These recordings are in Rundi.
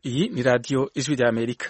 Iyi ni radiyo ijwi rya Amerika.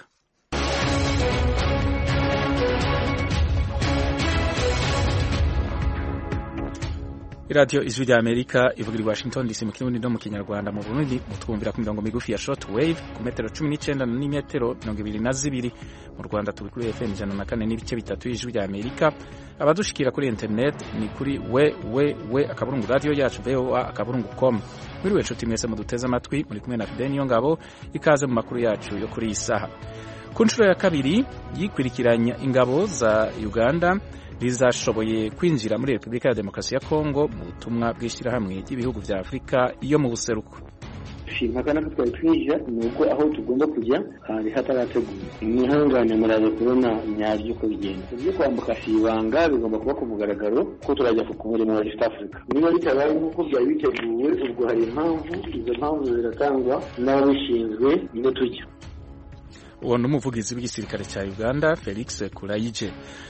Iradiyo ijwi rya Amerika ivugira i Washington DC mu kirundi no mu kinyarwanda. Mu Burundi mutwumvira ku mirongo migufi ya short wave ku metero 19 n'imetero 22. Mu Rwanda turi kuri FM 104 n'ibice bitatu y'ijwi rya Amerika. Abadushikira kuri internet ni kuri akaburungu radio yacu voa.com. Muri wecoti mwese muduteze amatwi muri kumwe na Fideni Ngabo, ikaze mu makuru yacu yo kuri isaha. Ku nshuro ya kabiri yikwirikiranya ingabo za Uganda rizashoboye kwinjira muri Repubulika ya Demokarasi ya Kongo mu butumwa bw'ishyirahamwe ry'ibihugu vya Afurika iyo mu buseruko. Impakana twari twinjira nuko aho tugomba kujya hari hatarateguye. Imihangane muraje kubona nyaryo ko bigenda. Ibyo kwambuka sibanga bigomba kuba ku mugaragaro ko turajya ku murimo wa East Africa. Niba bitabaye nkuko byari biteguwe, ubwo hari impamvu, izo mpamvu ziratangwa n'abishinzwe niyo tujya. Uwo n'umuvugizi w'igisirikare cya Uganda Felix Kulayije.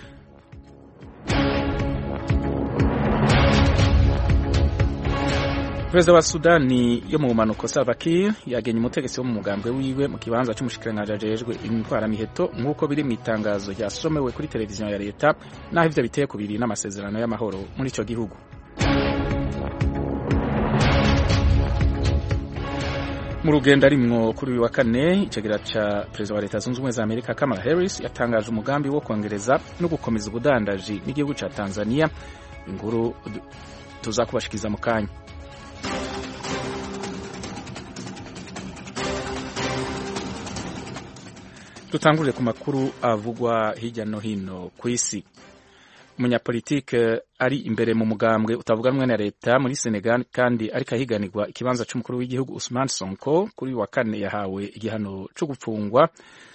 Perezida wa Sudani yo mu bumanuko Salva Kiir yagenye umutegetsi wo mu mugambwe wiwe mu kibanza cy'umushikiranganje ajejwe intwara miheto nk'uko biri mu itangazo ryasomewe kuri televiziyo ya leta, naho ivyo biteye kubiri n'amasezerano y'amahoro muri ico gihugu. Mu rugendo arimwo kuri uyu wa kane, icegera ca perezida wa leta zunze ubumwe za Amerika Kamala Harris yatangaje umugambi wo kongereza no gukomeza ubudandaji n'igihugu ca Tanzania. Inkuru tuzakubashikiza mu kanya. Tutangurire ku makuru avugwa hirya no hino ku isi. Umunyapolitike ari imbere mu mugambwe utavuganwa na leta muri Senegal kandi ariko ahiganirwa ikibanza c'umukuru w'igihugu Ousmane Sonko kuri wa kane yahawe igihano cyo gupfungwa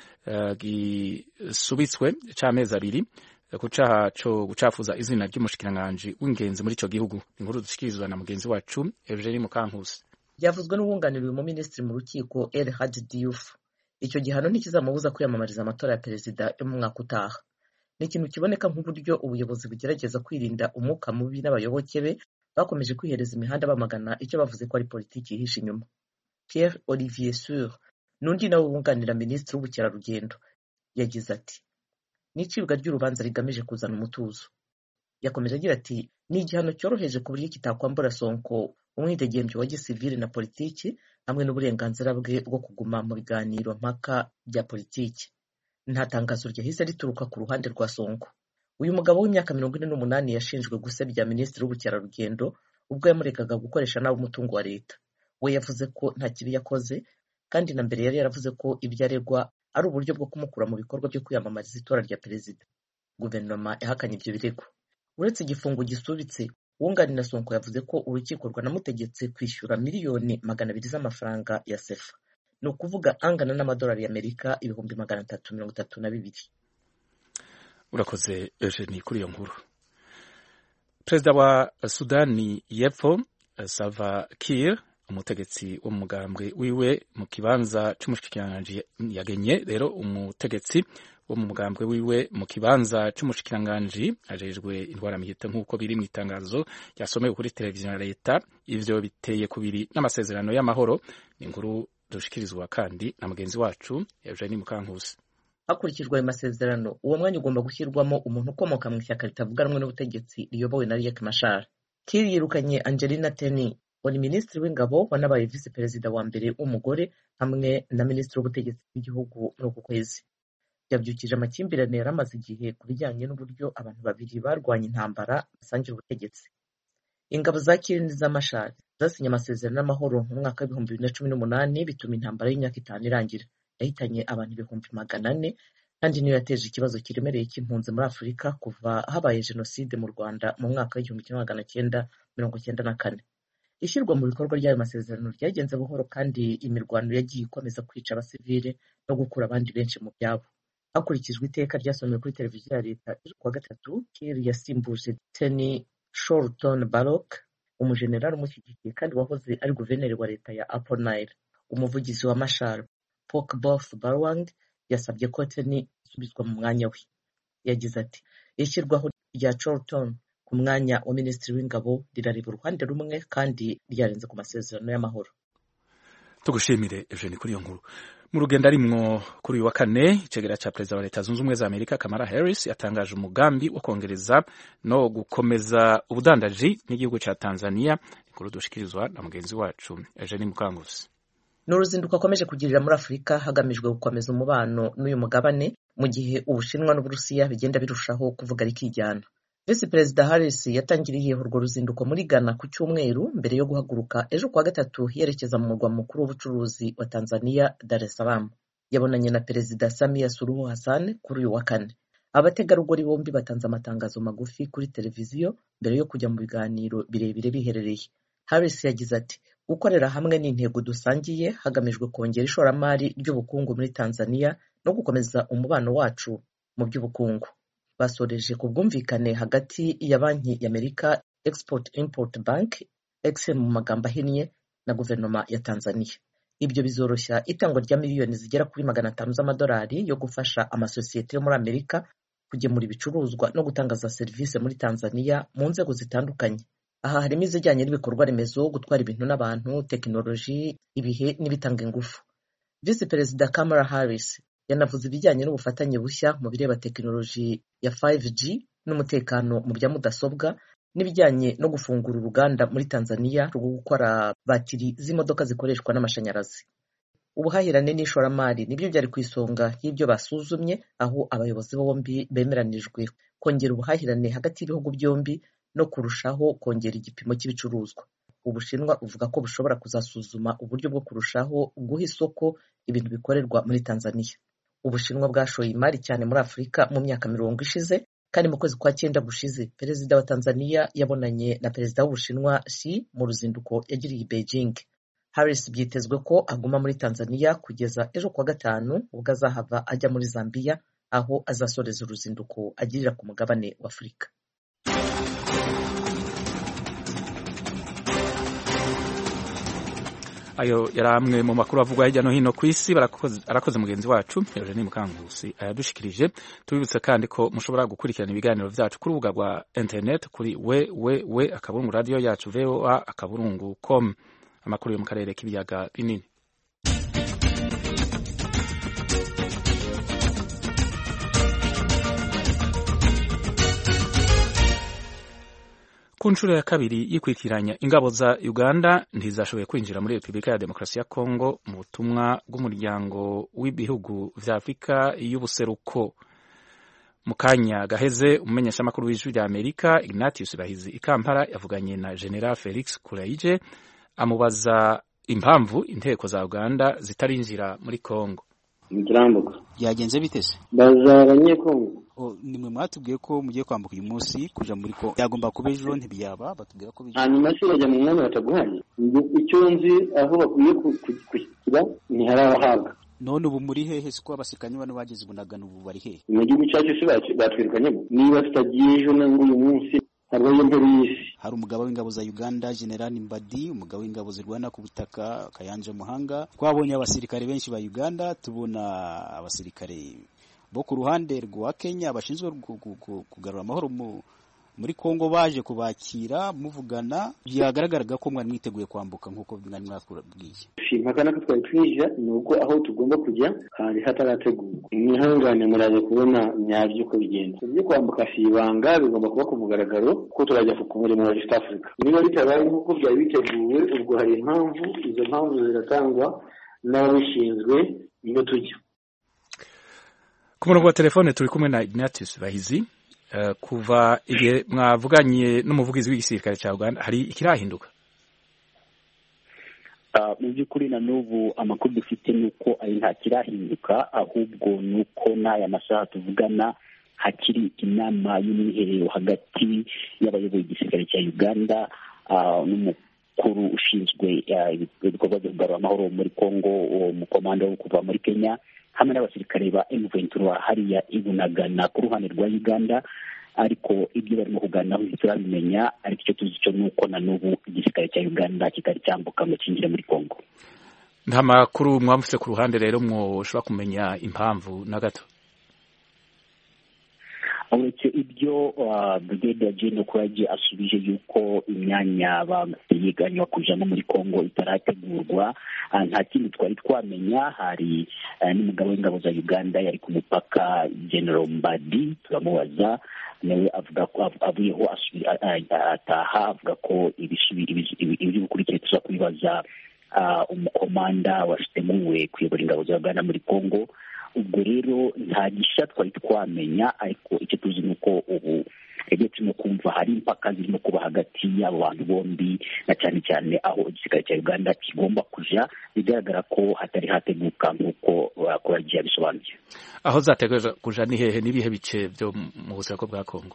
gisubitswe c'amezi abiri ku caha co gucafuza izina ry'umushikiranganje w'ingenzi muri ico gihugu. Inkuru dushikirizwa na mugenzi wacu Eugenie Mukankusi. Byavuzwe n'uwunganiriwe mu ministri mu rukiko El Hadji Diouf. Icyo gihano ntikizamubuza kwiyamamariza amatora ya perezida yo mu mwaka utaha. Ni ikintu kiboneka nk'uburyo ubuyobozi bugerageza kwirinda umwuka mubi n'abayoboke be bakomeje kwihereza imihanda bamagana icyo bavuze ko ari politiki yihishe inyuma. Pierre Olivier Sur n'undi nawe wunganira minisitiri w'ubukerarugendo yagize ati, n'icibwa ry'urubanza rigamije kuzana umutuzo. Yakomeje agira ati, ni igihano cyoroheje ku buryo kitakwambura Sonko umwidegembyo wa gisivili na politiki hamwe n'uburenganzira bwe bwo kuguma mu biganiro mpaka bya politiki. Nta tangazo ryahise rituruka ku ruhande rwa Sonko. Uyu mugabo w'imyaka 48 yashinjwe gusebya minisitiri w'ubukerarugendo ubwo yamurekaga gukoresha nabi umutungo wa leta. We yavuze ko nta kibi yakoze kandi na mbere yari yaravuze ko ibyo aregwa ari uburyo bwo kumukura mu bikorwa byo kwiyamamariza itora rya perezida. Guverinoma yahakanye ibyo birego. Uretse igifungo gisubitse, uwunganira Sonko yavuze ko urukiko rwanamutegetse kwishyura miliyoni 200 z'amafaranga ya sefa, ni ukuvuga angana n'amadolari y'Amerika 332. Urakoze Eugenie kuri iyo nkuru. Perezida wa Sudani y'Epfo Salva Kiir, umutegetsi wo mu mugambwe wiwe mu kibanza c'umushikiranganje yagenye rero umutegetsi wo mu mugambwe wiwe mu kibanza c'umushikiranganje ajejwe intwara miheto nk'uko biri mu itangazo ryasomewe kuri televiziyo ya leta. Ivyo biteye kubiri n'amasezerano y'amahoro. Ni inkuru dushikirizwa kandi na mugenzi wacu Eugenie Mukankusi. Hakurikijwe ayo masezerano, uwo mwanya ugomba gushyirwamo umuntu ukomoka mu ishyaka ritavuganwa n'ubutegetsi riyobowe na Riek Machar. Kiir yirukanye Angelina Teny, wari minisitiri w'ingabo wanabaye visi perezida wa mbere w'umugore hamwe na minisitiri w'ubutegetsi bw'igihugu muri uku kwezi. Yabyukije amakimbirane yari amaze igihe ku bijyanye n'uburyo abantu babiri barwanya intambara basangira ubutegetsi. Ingabo za Kiir n'iza Machar zasinye amasezerano y'amahoro mu mwaka wa 2018 bituma intambara y'imyaka 5 irangira. Yahitanye abantu 400,000 kandi niyo yateje ikibazo kiremereye cy'impunzi muri Afurika kuva habaye jenoside mu Rwanda mu mwaka wa 1994. Ishyirwa mu bikorwa ry'ayo masezerano ryagenze buhoro kandi imirwano yagiye ikomeza kwica abasivile no gukura abandi benshi mu byabo. Hakurikijwe iteka ryasomewe kuri televiziyo ya leta kuwa gatatu, Kiir yasimbuje Teny Shorton Barrock, umujenerali umushyigikiye kandi wahoze ari guverineri wa leta ya Upper Nile. Umuvugizi wa Machar Pokebof Barwang yasabye ko Teny isubizwa mu mwanya we. Yagize ati, ishyirwaho rya Shorton ku mwanya wa minisitiri w'ingabo rirareba uruhande rumwe kandi ryarenze ku masezerano y'amahoro. Tugushimire Eugenie kuri iyo nkuru. mu rugendo arimwo kuri uyu wa kane icegera ca perezida wa leta zunze ubumwe za Amerika Kamala Harris yatangaje umugambi wo kongereza no gukomeza ubudandaji n'igihugu ca Tanzania. Inkuru dushikirizwa na mugenzi wacu Eugene Mukanguzi. Ni uruzinduko akomeje kugirira muri Afurika hagamijwe gukomeza umubano n'uyu mugabane mu gihe Ubushinwa n'Uburusiya bigenda birushaho kuvuga rikijyana. Visi Perezida Harris yatangiriye urwo ruzinduko muri Ghana ku cyumweru mbere yo guhaguruka ejo kuwa gatatu yerekeza mu murwa mukuru w'ubucuruzi wa Tanzania, Dar es Salaam. Yabonanye na Perezida Samia Suluhu Hassan kuri uyu wa kane. Abategarugori bombi batanze amatangazo magufi kuri televiziyo mbere yo kujya mu biganiro birebire biherereye. Harris yagize ati, gukorera hamwe n'intego dusangiye hagamijwe kongera ishoramari ry'ubukungu muri Tanzania no gukomeza umubano wacu mu by'ubukungu. Basoreje ku bwumvikane hagati ya banki y'Amerika Export Import Bank EXIM mu magambo ahinnye na guverinoma ya Tanzania. Ibyo bizoroshya itangwa rya miliyoni zigera kuri 500 z'amadolari yo gufasha amasosiyete yo muri Amerika kugemura ibicuruzwa no gutangaza serivisi muri Tanzania mu nzego zitandukanye. Aha harimo izijyanye n'ibikorwa remezo, gutwara ibintu n'abantu, tekinoloji, ibihe n'ibitanga ingufu. Visi Perezida Kamala Harris yanavuze ibijyanye n'ubufatanye bushya mu bireba tekinoloji ya 5G n'umutekano mu bya mudasobwa n'ibijyanye no gufungura uruganda muri Tanzania rwo gukora batiri z'imodoka zikoreshwa n'amashanyarazi. Ubuhahirane n'ishoramari nibyo byari ku isonga y'ibyo basuzumye, aho abayobozi bombi bemeranijwe kongera ubuhahirane hagati y'ibihugu byombi no kurushaho kongera igipimo cy'ibicuruzwa. Ubushinwa uvuga ko bushobora kuzasuzuma uburyo bwo kurushaho guha isoko ibintu bikorerwa muri Tanzania. Ubushinwa bwashoye imari cyane muri Afurika mu myaka 20 ishize, kandi mu kwezi kwa 9 gushize perezida wa Tanzania yabonanye na perezida w'Ubushinwa Xi mu ruzinduko yagiriye i Beijing. Harris byitezwe ko aguma muri Tanzania kugeza ejo kuwa gatanu ubwo azahava ajya muri Zambia, aho azasoreza uruzinduko agirira ku mugabane wa Afurika. Ayo yari amwe mu makuru avugwa hirya no hino ku isi. Arakoze mugenzi wacu Eugene Mukanguzi ayadushikirije. Tubibutse kandi ko mushobora gukurikirana ibiganiro vyacu ku rubuga rwa internet kuri www.radioyacu.voa.com. Amakuru yo mu karere k'ibiyaga binini. Ku nshuro ya kabiri yikwikiranya ingabo za Uganda ntizashoboye kwinjira muri Repubulika ya Demokarasi ya Kongo mu butumwa bw'umuryango w'ibihugu vya Afrika y'ubuseruko. Mu kanya gaheze umumenyeshamakuru w'ijwi rya Amerika Ignatius Bahizi Ikampara yavuganye na General Felix Kulaije amubaza impamvu inteko za Uganda zitarinjira muri Kongo. Mugirambuka yagenze bitese baza abanyekongo nimwe mwatubwiye ko mugiye kwambuka uyu munsi kuja muri Kongo, yagomba kuba ejo ntibiyaba batubwira ko bije hanyuma se bajya mu mwanya bataguhaye. Icyo nzi aho bakwiye kukira ni harahabwa. None ubu muri hehe siko abasikanye bano bageze Bunagana ubu bari hehe? Mu gihugu cyacu se batwirukanye niba tutagiye ejo nangu uyu munsi harwaye mbere y'isi. Hari umugabo w'ingabo za Uganda General Mbadi, umugabo w'ingabo zirwana ku butaka Kayanja Muhanga. Twabonye abasirikare benshi ba Uganda, tubona abasirikare bo ku ruhande rwa Kenya bashinzwe kugarura amahoro muri Kongo baje kubakira muvugana. Byagaragaraga ko mwari mwiteguye kwambuka nkuko mwari mwakubwiye. Simpakana ko twari twije nuko aho tugomba kujya hari hatarategurwa. Mwihangane muraje kubona nyabyo ko bigenda. Ibyo kwambuka sibanga bigomba kuba ku mugaragaro ko turajya ku murimo wa East Africa. Niba bitabaye nkuko byari biteguwe ubwo hari impamvu, izo mpamvu ziratangwa n'abishinzwe niyo tujya. Ku murongo wa telefone turi kumwe na Ignatius Bahizi. Kuva igihe mwavuganye n'umuvugizi w'igisirikare cya Uganda hari ikirahinduka? Mu by'ukuri na n'ubu amakuru dufite nuko ari nta kirahinduka, ahubwo nuko n'aya masaha tuvugana hakiri inama y'umwiherero hagati y'abayoboye igisirikare cya Uganda n'umukuru ushinzwe ibikorwa byo kugarura amahoro muri Kongo, umukomanda wo kuva muri Kenya, hamwe n'abasirikare ba M23 hariya Bunagana ku ruhande rwa Uganda. Ariko ibyo barimo kuganiraho turabimenya, ariko icyo tuzi cyo nuko na n'ubu igisirikare cya Uganda kitari cyambuka ngo kinjire muri Kongo. Nta makuru mwamufite ku ruhande rero mwoshobora kumenya impamvu na gato? uretse ibyo Brigadier General Kurage asubije yuko imyanya yiganywa kujamo muri Kongo itarategurwa. Nta kindi twari twamenya. Hari n'umugabo w'ingabo za Uganda yari ku mupaka General Mbadi, turamubaza nawe avuga ko avuyeho ataha, avuga ko ibiri gukurikira tuza kubibaza umukomanda washtemuwe kuyobora ingabo za Uganda muri Kongo. Ubwo rero nta gishya twari twamenya, ariko icyo tuzi ni uko ubu turimo kumva hari impaka zirimo kuba hagati y'abo bantu bombi, na cyane cyane aho igisirikare cya Uganda kigomba kuja. Bigaragara ko hatari hateguka nk'uko Kurage yabisobanuye. Aho zateguye kuja ni hehe, n'ibihe bice byo mu busako bwa Kongo?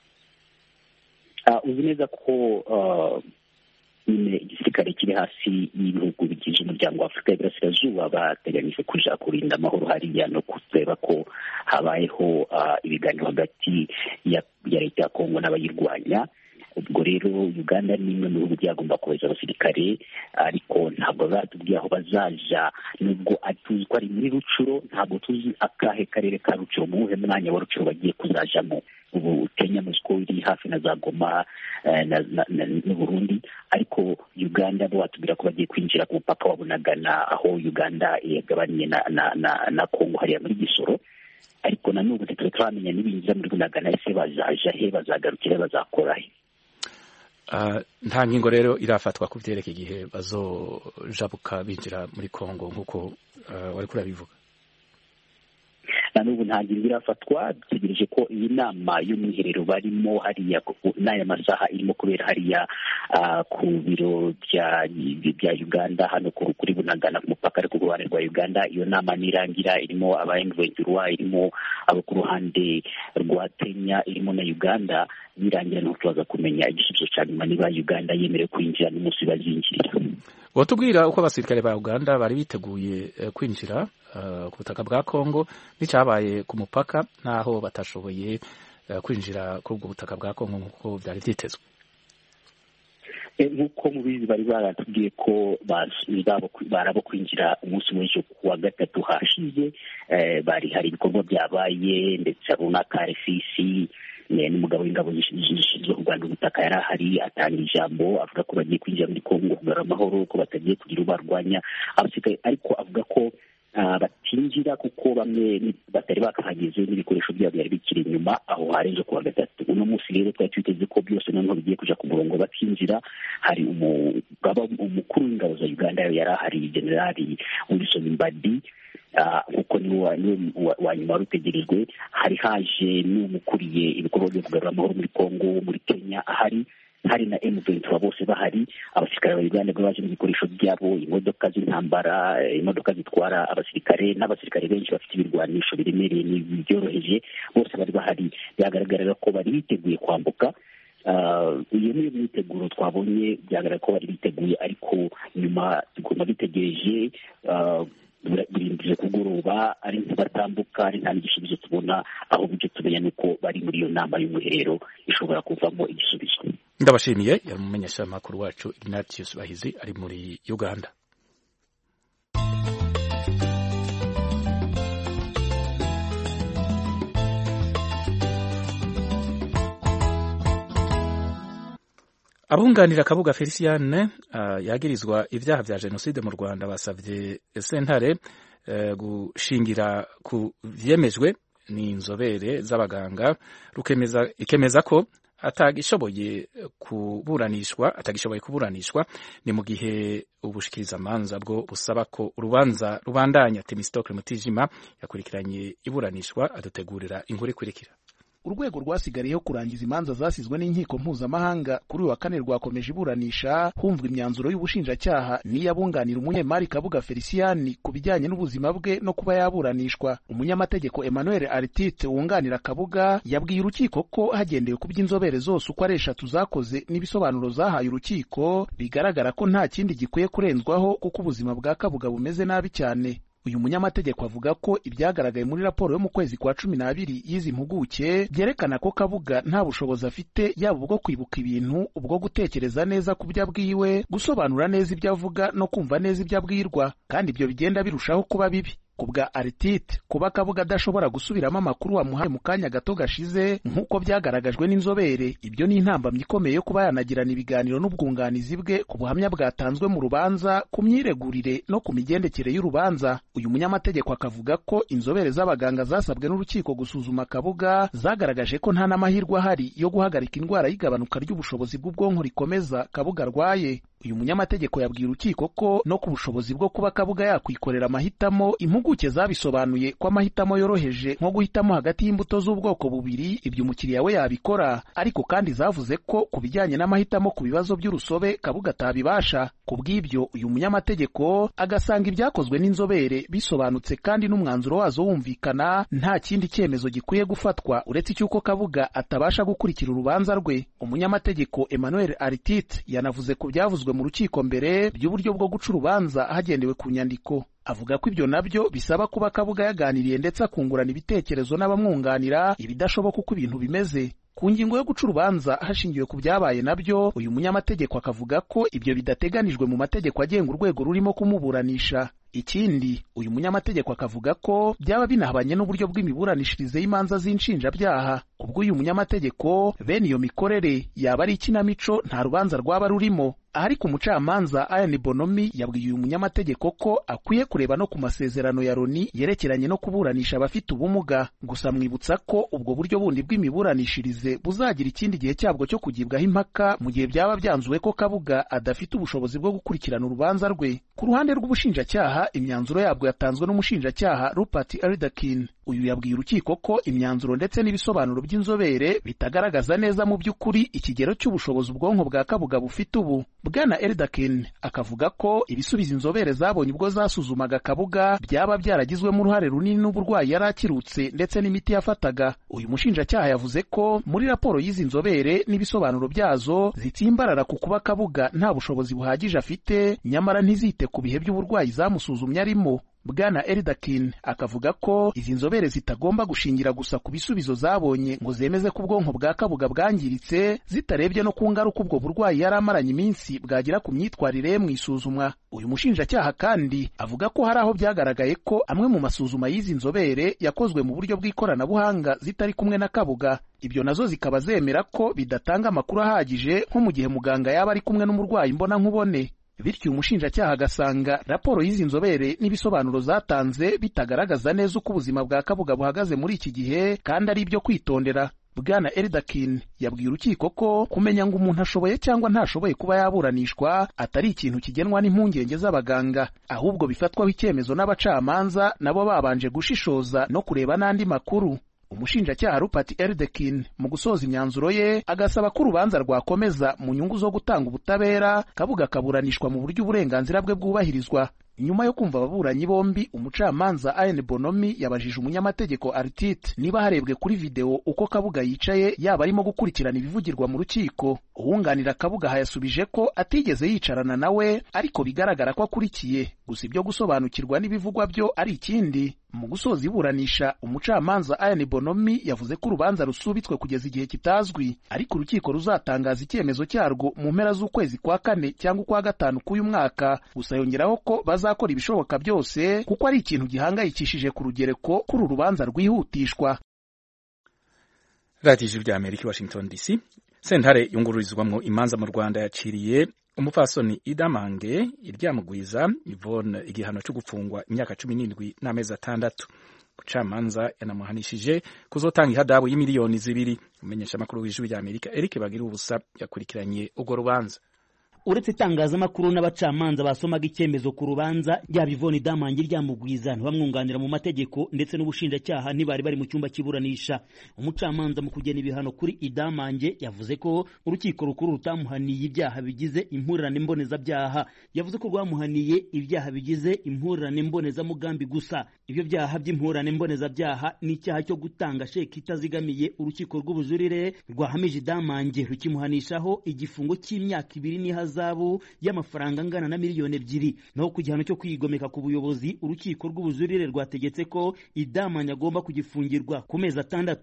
Uzi neza ko igisirikare kiri hasi y'ibihugu bigize umuryango wa Afurika y'Iburasirazuba bateganyije kuja kurinda amahoro hariya no kureba ko habayeho ibiganiro hagati ya leta ya Kongo n'abayirwanya. Ubwo rero Uganda ni imwe mu bihugu byagomba kohereza abasirikare, ariko ntabwo batubwiye aho bazaja. Nubwo tuzi ko ari muri Rucuro, ntabwo tuzi akahe karere ka Rucuro, mu wuhe mwanya wa Rucuro bagiye kuzajamo. Ubu Kenya Moscow iri hafi na za Goma n'u Burundi, ariko Uganda bo batubwira ko bagiye kwinjira ku mupaka wa Bunagana, aho Uganda yagabanye na Kongo hariya muri Gisoro. Ariko na n'ubu turamenya n'ibinjira muri Bunagana ese bazaja he, bazagarukira, bazakora he. Nta ngingo rero irafatwa ku byerekeye igihe bazojabuka binjira muri Kongo nk'uko wari kurabivuga. Na n'ubu nta ngingo irafatwa. Dutegereje ko iyi nama y'umwiherero barimo hariya n'aya masaha irimo kubera hariya ku biro bya Uganda hano kuri Bunagana ku mupaka ari ku ruhande rwa Uganda. Iyo nama nirangira irimo aba M23, irimo abo ku ruhande rwa Kenya, irimo na Uganda. Nirangira no tubaza kumenya igisubizo cya nyuma niba Uganda yemerewe kwinjira n'umunsi bazinjirira. Watubwira uko abasirikare ba Uganda bari biteguye kwinjira ku butaka bwa Kongo n'icyabaye ku mupaka, naho batashoboye kwinjira kuri ubwo butaka bwa Kongo nk'uko byari byitezwe? Nk'uko mubizi bari baratubwiye ko barabo kwinjira umunsi w'ejo kuwa gatatu hashize. Hari ibikorwa byabaye, ndetse runaka RFC n'umugabo w'ingabo zishinzwe kurwanya ubutaka yari ahari, atanga ijambo avuga ko bagiye kwinjira muri Kongo kugarura amahoro, ko batagiye kugira ubarwanya abasirikare, ariko avuga ko batinjira kuko bamwe batari bakahageze n'ibikoresho byabo byari bikiri inyuma aho harenze kuwa gatatu. Uno munsi rero twari twiteze ko byose noneho bigiye kuja ku murongo bakinjira. Hari umukuru w'ingabo za Uganda yari ahari, Generali Wilson Mbadi, kuko niwe wa nyuma wari utegerejwe. Hari haje n'umukuriye ibikorwa byo kugarura amahoro muri Kongo, muri Kenya ahari, hari na M23 bose bahari. Abasirikare ba Uganda baje n'ibikoresho byabo, imodoka z'intambara, imodoka zitwara abasirikare, n'abasirikare benshi bafite ibirwanisho biremereye n'ibyoroheje, bose bari bahari. Byagaragara ko bari biteguye kwambuka. Iyo niyo myiteguro twabonye, byagaragara ko bari biteguye, ariko nyuma tugomba bitegereje birindije kugoroba, ari batambuka, ari nta n'igisubizo tubona. aho ibyo tumenya nuko bari muri iyo nama y'umuherero ishobora kuvamo igisubizo. Ndabashimiye. Yari umumenyeshamakuru wacu Ignatius Bahizi ari muri Uganda. Abunganira Kabuga Feliciane yagirizwa ibyaha vya jenoside mu Rwanda basavye sentare gushingira ku vyemejwe n'inzobere z'abaganga ikemeza ko atagishoboye kuburanishwa ni mu gihe ubushikirizamanza bwo busaba ko urubanza rubandanya. Temistocle Mutijima yakurikiranye iburanishwa adutegurira inkuru ikurikira. Urwego rwasigariyeho kurangiza imanza zasizwe n'inkiko mpuzamahanga kuri wa kane rwakomeje iburanisha humvwa imyanzuro y'ubushinjacyaha n'iyabunganira umunyemari Kabuga Feliciane ku bijyanye n'ubuzima bwe no kuba yaburanishwa. Umunyamategeko Emmanuel Artite wunganira Kabuga yabwiye urukiko ko hagendewe ku by'inzobere zose uko ari 3 zakoze n'ibisobanuro zahaye urukiko bigaragara ko nta kindi gikwiye kurenzwaho kuko ubuzima bwa Kabuga bumeze nabi cyane. Uyu munyamategeko avuga ko ibyagaragaye muri raporo yo mu kwezi kwa 12 y'izi mpuguke byerekana ko Kabuga nta bushobozi afite yaba ubwo kwibuka ibintu, ubwo gutekereza neza ku byo abwiwe, gusobanura neza ibyo avuga no kumva neza ibyo abwirwa, kandi ibyo bigenda birushaho kuba bibi. ku bwa Artite kuba Kabuga adashobora gusubiramo amakuru wamuhaye mu kanya gato gashize nk'uko byagaragajwe n'inzobere, ibyo ni intambamyi ikomeye yo kuba yanagirana ibiganiro n'ubwunganizi bwe ku buhamya bwatanzwe mu rubanza, ku myiregurire no ku migendekere y'urubanza. Uyu munyamategeko akavuga ko inzobere z'abaganga zasabwe n'urukiko gusuzuma Kabuga zagaragaje ko nta n'amahirwe ahari yo guhagarika indwara y'igabanuka ry'ubushobozi bw'ubwonko rikomeza Kabuga arwaye. Uyu munyamategeko yabwiye urukiko ko no ku bushobozi bwo kuba Kabuga yakwikorera amahitamo, impuguke zabisobanuye ko amahitamo yoroheje nko guhitamo hagati y'imbuto z'ubwoko bubiri ibyo umukiriya we yabikora, ariko kandi zavuze ko ku bijyanye n'amahitamo ku bibazo by'urusobe Kabuga atabibasha. Ku bw'ibyo uyu munyamategeko agasanga ibyakozwe n'inzobere bisobanutse kandi n'umwanzuro wazo wumvikana, nta kindi cyemezo gikwiye gufatwa uretse icy'uko Kabuga atabasha gukurikira urubanza rwe. Umunyamategeko Emmanuel Artite yanavuze ku byavuzwe mu rukiko mbere by'uburyo bwo guca urubanza hagendewe ku nyandiko. Avuga ko ibyo nabyo bisaba kuba Kabuga yaganiriye ndetse akungurana ibitekerezo n'abamwunganira, ibidashoboka uko ibintu bimeze. Ku ngingo yo guca urubanza hashingiwe ku byabaye nabyo, uyu munyamategeko akavuga ko ibyo bidateganijwe mu mategeko agenga urwego rurimo kumuburanisha. Ikindi uyu munyamategeko akavuga ko byaba binahabanye n'uburyo bw'imiburanishirize y'imanza z'inshinjabyaha. Ubwo uyu munyamategeko bene iyo mikorere yaba ari ikinamico nta rubanza rwaba rurimo. Ariko umucamanza Ian Bonomi yabwiye uyu munyamategeko ko akwiye kureba no ku masezerano ya Loni yerekeranye no kuburanisha abafite ubumuga. Gusa mwibutsa ko ubwo buryo bundi bw'imiburanishirize buzagira ikindi gihe cyabwo cyo kugibwaho impaka mu gihe byaba byanzuwe ko Kabuga adafite ubushobozi bwo gukurikirana urubanza rwe. Ku ruhande rw'ubushinjacyaha, imyanzuro yabwo yatanzwe n'umushinjacyaha Rupert Elderkin. Uyu yabwiye urukiko ko imyanzuro ndetse n'ibisobanuro by'inzobere bitagaragaza neza mu by'ukuri ikigero cy'ubushobozi ubwonko bwa Kabuga bufite ubu. Bwana Elderkin akavuga ko ibisubizo inzobere zabonye ubwo zasuzumaga Kabuga byaba byaragizwemo uruhare runini n'uburwayi yari akirutse ndetse n'imiti yafataga. Uyu mushinjacyaha yavuze ko muri raporo y'izi nzobere n'ibisobanuro byazo zitsimbarara ku kuba Kabuga nta bushobozi buhagije afite, nyamara ntizite ku bihe by'uburwayi zamusuzumye arimo. Bwana Elderkin akavuga ko izi nzobere zitagomba gushingira gusa ku bisubizo zabonye ngo zemeze ko ubwonko bwa Kabuga bwangiritse, zitarebye no ku ngaruka ubwo burwayi yari amaranye iminsi bwagira ku myitwarire ye mu isuzumwa. Uyu mushinjacyaha kandi avuga ko hari aho byagaragaye ko amwe mu masuzuma y'izi nzobere yakozwe mu buryo bw'ikoranabuhanga zitari kumwe na Kabuga. Ibyo nazo zikaba zemera ko bidatanga amakuru ahagije nko mu gihe muganga yaba ari kumwe n'umurwayi imbona nkubone. Bityo umushinjacyaha agasanga raporo y'izi nzobere n'ibisobanuro zatanze bitagaragaza neza uko ubuzima bwa Kabuga buhagaze muri iki gihe kandi ari ibyo kwitondera. Bwana Elderkin yabwiye urukiko ko kumenya ngo umuntu ashoboye cyangwa ntashoboye kuba yaburanishwa atari ikintu kigenwa n'impungenge z'abaganga, ahubwo bifatwaho icyemezo n'abacamanza nabo babanje gushishoza no kureba n'andi makuru. Umushinjacyaha Rupert Elderkin mu gusoza imyanzuro ye agasaba ko urubanza rwakomeza mu nyungu zo gutanga ubutabera, Kabuga akaburanishwa mu buryo uburenganzira bwe bwubahirizwa. Nyuma yo kumva ababuranyi bombi, umucamanza Ian Bonomi yabajije umunyamategeko Artite niba harebwe kuri video uko Kabuga yicaye yaba arimo gukurikirana ibivugirwa mu rukiko. Uwunganira Kabuga hayasubije ko atigeze yicarana nawe, ariko bigaragara ko akurikiye, gusa ibyo gusobanukirwa n'ibivugwa byo ari ikindi. Mu gusoza iburanisha, umucamanza Ian Bonomi yavuze ko urubanza rusubitswe kugeza igihe kitazwi, ariko urukiko ruzatangaza icyemezo cyarwo mu mpera z'ukwezi kwa 4 cyangwa kwa 5 k'uyu mwaka. Gusa yongeraho ko bazakora ibishoboka byose kuko ari ikintu gihangayikishije ku rugereko kuri urubanza rwihutishwa. Radio Ijwi ry'Amerika, Washington DC. Sentare yungururizwamwo imanza mu Rwanda yaciriye umupfasoni Idamange iryamugwiza Yvonne igihano cyo gufungwa imyaka 17 n'amezi 6. Kucamanza yanamuhanishije kuzotanga ihadabu y'imiliyoni 2. Umenyesha makuru w'Ijwi ry'Amerika Eric Bagira ubusa yakurikiranye ugo rubanza. Uretse itangazamakuru n'abacamanza basomaga icyemezo ku rubanza rya Yvonne Idamange ryamugwiza bamwunganira mu mategeko ndetse n'ubushinjacyaha ntibari bari mu cyumba kiburanisha. Umucamanza mu kugena ibihano kuri Idamange yavuze ko urukiko rukuru rutamuhaniye ibyaha bigize impurirane mbonezabyaha. Yavuze ko rwamuhaniye ibyaha bigize impurirane mbonezamugambi gusa. Ibyo byaha by'impurirane mbonezabyaha ni icyaha cyo gutanga sheki itazigamiye urukiko rw'ubujurire rwahamije Idamange rukimuhanishaho igifungo cy'imyaka 2 n'ihazabu y'amafaranga angana na miliyoni 2. Naho ku gihano cyo kwigomeka ku buyobozi urukiko rw'ubujurire rwategetse ko Idamange agomba kugifungirwa ku mezi 6.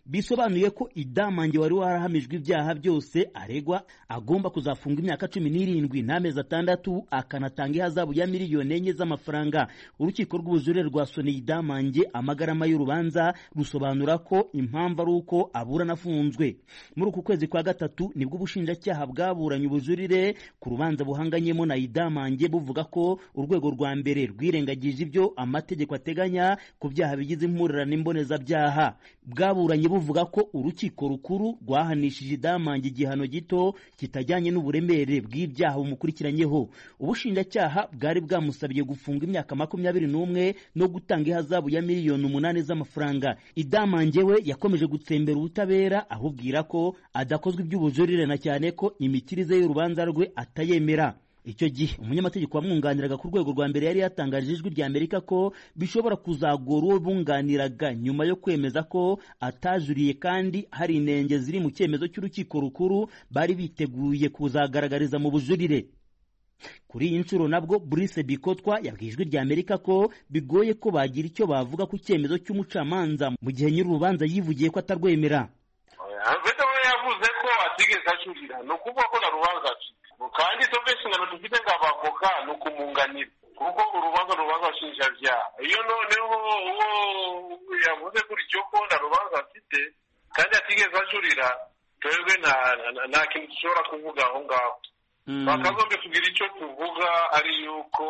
bisobanuye ko Idamange wari warahamijwe ibyaha byose aregwa agomba kuzafunga imyaka 17 n'amezi 6 akanatanga ihazabu ya miliyoni 4 z'amafaranga. Urukiko rw'ubujurire rwasoneye Idamange amagarama y'urubanza rusobanura ko impamvu ari uko aburana afunzwe. Muri uku kwezi kwa gatatu nibwo ubushinjacyaha bwaburanye ubujurire ku rubanza buhanganyemo na Idamange buvuga ko urwego rwa mbere rwirengagije ibyo amategeko ateganya ku byaha bigize impurirane imbonezabyaha. Bwaburanye buvuga ko urukiko rukuru rwahanishije Idamange igihano gito kitajyanye n'uburemere bw'ibyaha bumukurikiranyeho. Ubushinjacyaha bwari bwamusabye gufunga imyaka 21 no gutanga ihazabu ya miliyoni 8 z'amafaranga. Idamange we yakomeje gutsembera ubutabera ahubwira ko adakozwe iby'ubujurire na cyane ko imikirize y'urubanza rwe atayemera. Icyo gihe umunyamategeko wamwunganiraga ku rwego rwa mbere yari yatangaje ijwi rya Amerika ko bishobora kuzagora uwo bunganiraga nyuma yo kwemeza ko atajuriye kandi hari inenge ziri mu cyemezo cy'urukiko rukuru bari biteguye kuzagaragariza mu bujurire. Kuri iyi nshuro nabwo Brice Bikotwa yabwiye ijwi rya Amerika ko bigoye ko bagira icyo bavuga ku cyemezo cy'umucamanza mu gihe nyir'urubanza yivugiye ko atarwemera. Yavuze ko atigeze ajurira no kuvuga ko na rubanza kandi tubeshingano dufite ng'abavoka no kumunganira kuko urubanza nshinjabyaha iyo noneho uwo yavuze gutyo ko na rubanza afite kandi atigeze ajurira twebwe nta kintu dushobora kuvuga aho ngaho. Bakagombye kugira icyo tuvuga ari yuko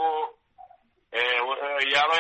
yaba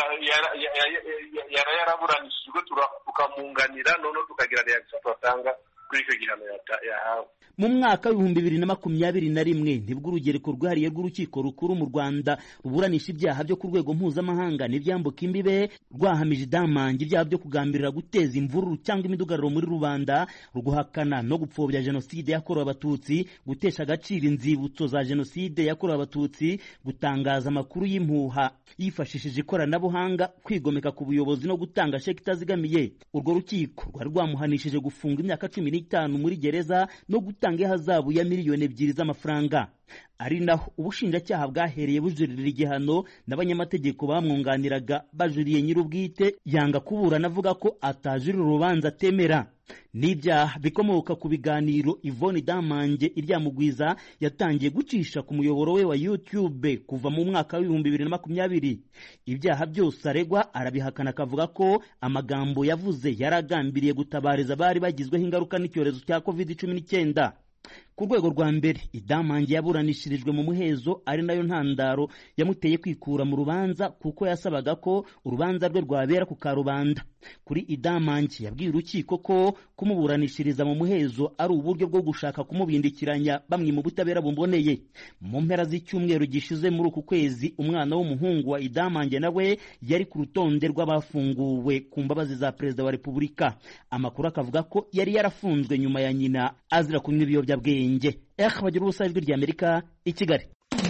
yaraburanishijwe tukamunganira noneho tukagira reaction twatanga kuri icyo gihano yahawe. Mu mwaka wa 2021 nibwo urugereko rwihariye rw'urukiko rukuru mu Rwanda ruburanisha ibyaha byo ku rwego mpuzamahanga n'ibyambuka imbibe rwahamije Idamange ibyaha byo kugambirira guteza imvururu cyangwa imidugararo muri rubanda, guhakana no gupfobya jenoside yakorewe abatutsi, gutesha agaciro inzibutso za jenoside yakorewe abatutsi, gutangaza amakuru y'impuha yifashishije ikoranabuhanga, kwigomeka ku buyobozi no gutanga sheki itazigamiye. Urwo rukiko rwari rwamuhanishije gufunga imyaka 15 muri gereza no gutanga ihazabu ya miliyoni 2 z'amafaranga. Ari naho ubushinjacyaha bwahereye bujurira igihano n'abanyamategeko bamwunganiraga bajuriye nyir'ubwite yanga kuburana avuga ko atajurira urubanza atemera. N'ibyaha bikomoka ku biganiro Yvonne Idamange iryamugwiza yatangiye gucisha ku muyoboro we wa YouTube kuva mu mwaka wa 2020. Ibyaha byose aregwa arabihakana akavuga ko amagambo yavuze yaragambiriye gutabariza bari bagizweho ingaruka n'icyorezo cya COVID-19. Ku rwego rwa mbere Idamange yaburanishirijwe mu muhezo ari nayo ntandaro yamuteye kwikura mu rubanza kuko yasabaga ko urubanza rwe rwabera ku karubanda. Kuri Idamange yabwiye urukiko ko kumuburanishiriza mu muhezo ari uburyo bwo gushaka kumubindikiranya bamwe mu butabera bumboneye. Mu mpera z'icyumweru gishize muri uku kwezi umwana w'umuhungu wa Idamange nawe yari ku rutonde rw'abafunguwe ku mbabazi za Perezida wa Repubulika. Amakuru akavuga ko yari yarafunzwe nyuma ya nyina azira kunywa ibiyobyabwenge. Bagira ubusa ijwi rya Amerika i Kigali.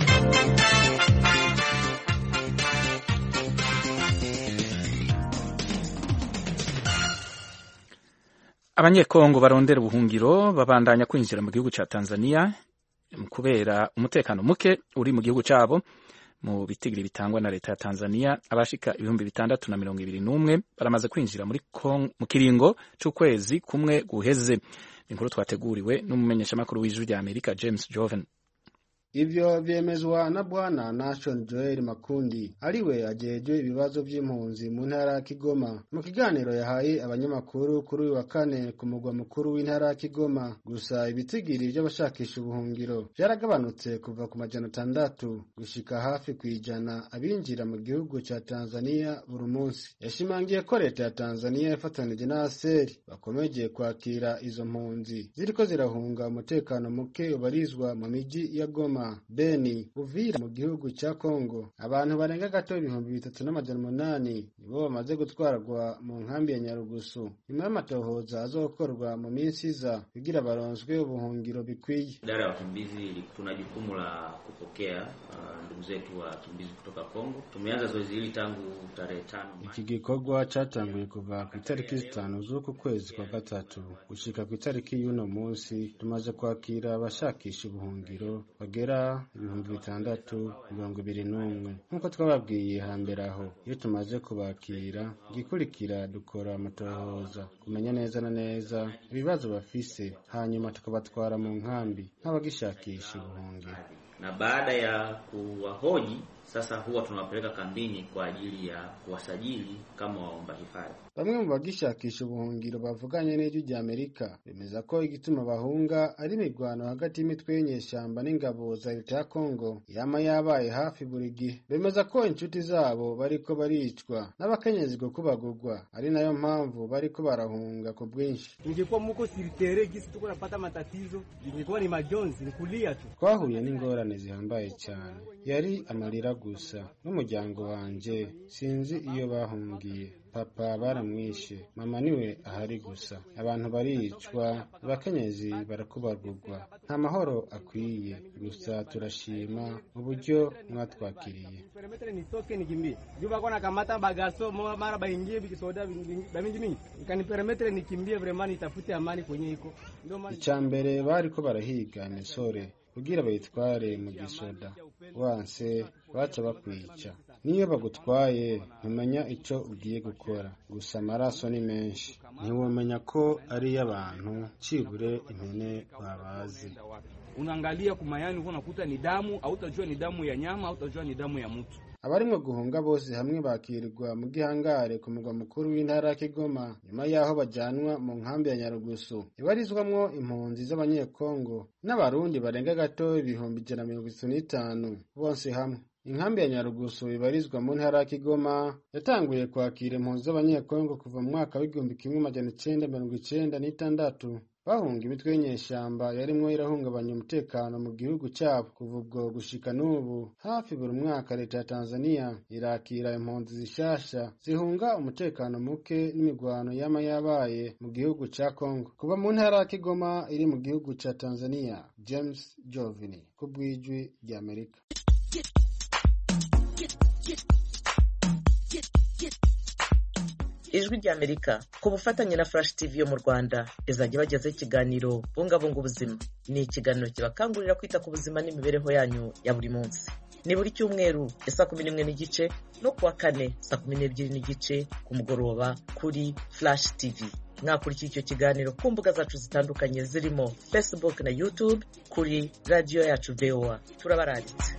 Abanyekongo barondera ubuhungiro babandanya kwinjira mu gihugu ca Tanzania kubera umutekano muke uri mu gihugu cabo. Mu bitigiri bitangwa na leta ya Tanzania abashika 621 baramaze kwinjira mu kiringo c'ukwezi kumwe guheze. Inkuru twateguriwe n'umumenyeshamakuru w'ijwi rya Amerika James Joven. Ivyo vyemezwa na Bwana Nation Joel Makundi ariwe ajejwe ibibazo vy'impunzi mu ntara ya Kigoma. Mu kiganiro yahaye abanyamakuru kuri uyu wa kane ku mugwa mukuru w'intara ya Kigoma, gusa ibitigiri vy'abashakisha ubuhungiro vyaragabanutse kuva ku 600 gushika hafi kwijana abinjira mu gihugu ca Tanzania buri munsi. Yashimangiye ko leta ya Tanzania ifatanije na ASER bakomeje kwakira izo mpunzi ziriko zirahunga umutekano muke ubarizwa mu miji ya Goma, Beni, Uvira mu gihugu ca Kongo. Abantu barenga gato 3800 nibo bamaze gutwarwa mu nkambi ya Nyarugusu nyuma y'amatohoza azokorwa mu minsi iza kugira baronswe ubuhungiro bikwiye. Idara ya wakimbizi tuna jukumu la kupokea ndugu zetu wakimbizi kutoka Kongo. Tumeanza zoezi hili tangu tarehe 5. Iki gikorwa catanguye kuva ku itariki 5 z'uku kwezi kwa gatatu gushika ku itariki y'uno munsi. Tumaze kwakira abashakisha ubuhungiro bagera bagera 6,621 nk'uko twababwiye hambere aho. Iyo tumaze kubakira igikurikira dukora amatohoza kumenya neza na neza ibibazo bafise, hanyuma tukabatwara mu nkambi nk'abagishakisha ubuhungiro. Na baada ya kuwahoji sasa huwa tunawapeleka kambini kwa ajili ya kuwasajili kama waomba hifadhi. Bamwe mu bagishakisha ubuhungiro bavuganye n'ijwi rya Amerika bemeza ko igituma bahunga ari imirwano hagati y'imitwe y'inyeshyamba n'ingabo za leta ya Kongo yama yabaye hafi buri gihe. Bemeza ko inshuti zabo bariko baricwa n'abakenyezi go kubagurwa, ari nayo mpamvu bariko barahunga ku bwinshi. Ingekuwa muko siritere gisi tuko napata matatizo, ingekuwa ni majonzi ni kulia tu. Twahuye n'ingorane zihambaye cyane, yari amarira gusa. N'umuryango wanje sinzi iyo bahungiye. Papa baramwishe, mama niwe ahari gusa. Abantu baricwa, abakenyezi barakubarurwa. Nta mahoro akwiye, gusa turashima mu buryo mwatwakiriye. Perimetre ni soke ni kimbi. Juba kona kamata bagaso mara baingie bikisoda bamingi. Ikani perimetre ni kimbie vraiment itafute amani kwenye iko. Icyambere bariko barahiga imisore kugira bayitware mu gisoda. Wanse baca bakwica. Niyo bagutwaye ntumenya ico ugiye gukora, gusa amaraso ni menshi. Ntiwomenya ko ari y'abantu cibure impene babazi. Unaangalia kumayani uko nakuta ni damu, au utajua ni damu ya nyama, au utajua ni damu ya mtu. Abarimwe guhunga bose hamwe bakirirwa mu gihangare ku mugwa mukuru w'intara ya Kigoma nyuma yaho bajanwa mu nkambi ya Nyarugusu ibarizwamwo impunzi z'abanyekongo n'abarundi barenga gato 155 bose hamwe. Inkambi ya Nyarugusu ibarizwa mu ntara ya Kigoma yatanguye kwakira impunzi z'abanyekongo kuva mu mwaka w'1996 bahunga imitwe y'inyeshyamba yarimwo irahungabanya umutekano mu gihugu cyabo. Kuva ubwo gushika n'ubu hafi buri mwaka leta ya Tanzania irakira impunzi zishasha zihunga umutekano muke n'imigwano yama yabaye mu gihugu ca Kongo. Kuva mu ntara ya Kigoma iri mu gihugu ca Tanzania, James Jovini ku bw'ijwi rya Amerika. Ijwi rya Amerika ku bufatanye na Flash TV yo mu Rwanda izajya bagezaho ikiganiro bungabunga ubuzima. Ni ikiganiro kibakangurira kwita ku buzima n'imibereho yanyu ya buri munsi. Ni buri cyumweru saa 11:30 no kuwa kane saa 12:30 ku mugoroba kuri Flash TV. Mwakurikira icyo kiganiro ku mbuga zacu zitandukanye zirimo Facebook na YouTube kuri radio yacu VOA. Turabaranditse.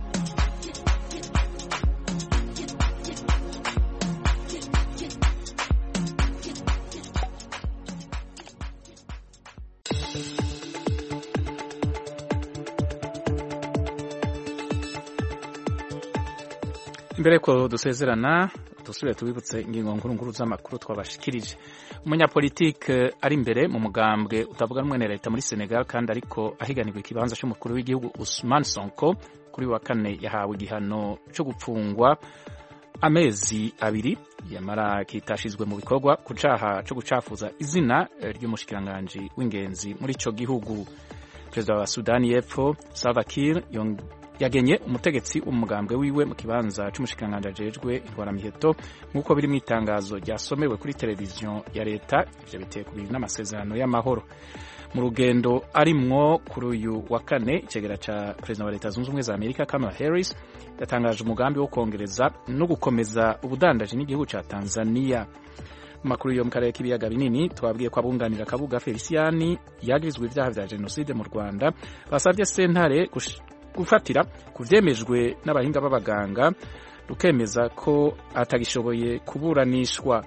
Imbere ko dusezerana dusubire tubibutse ingingo nkuru z'amakuru twabashikirije. Umunyapolitike ari imbere mu mugambwe utavuga rumwe na leta muri Senegal kandi ariko ahiganirwa ikibanza cy'umukuru w'igihugu Ousmane Sonko kuri wa kane yahawe igihano cyo gupfungwa amezi 2 yamara kitashizwe mu bikorwa ku caha cyo gucafuza izina ry'umushikiranganje w'ingenzi muri ico gihugu. Perezida wa Sudani y'Epfo Salva Kiir yagenye umutegetsi umugambwe wiwe mu kibanza cy'umushikiranganje ajejwe intwaramiheto nk'uko biri mu itangazo ryasomewe kuri televiziyo ya leta. Ivyo biteye kubiri n'amasezerano y'amahoro. Mu rugendo arimwo kuri uyu wa kane, icegera ca perezida wa leta zunze ubumwe za Amerika Kamala Harris yatangaje umugambi wo kongereza no gukomeza ubudandaji n'igihugu ca Tanzania. Makuru yo mu karere k'ibiyaga binini twabwiye ko abunganira Kabuga Feliciani yagirizwe ivyaha vya genocide mu Rwanda basavye sentare gufatira kuvyemejwe n'abahinga b'abaganga rukemeza ko atagishoboye kuburanishwa.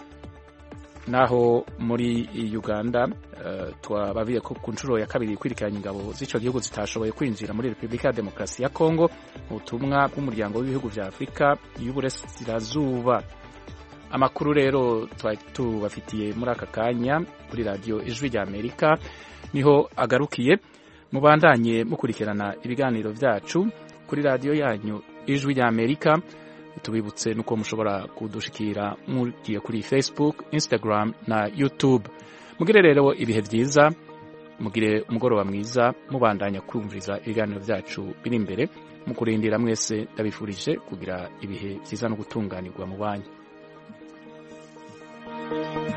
Naho muri Uganda twabaviye ko ku nshuro ya kabiri kwirikiranya ingabo z'ico gihugu zitashoboye kwinjira muri Republika ya Demokarasi ya Kongo mu butumwa bw'umuryango w'ibihugu vya Afrika y'Uburasirazuba. Amakuru rero tubafitiye muri aka kanya kuri radio Ijwi rya Amerika niho agarukiye. Mubandanye mukurikirana ibiganiro vyacu kuri radio yanyu Ijwi rya Amerika. Tubibutse nuko mushobora kudushikira mugiye kuri Facebook, Instagram na YouTube. Mugire rero ibihe vyiza, mugire umugoroba mwiza, mubandanya kumviriza ibiganiro vyacu biri imbere. Mukurindira mwese ndabifurije kugira ibihe vyiza no gutunganirwa mu banyu.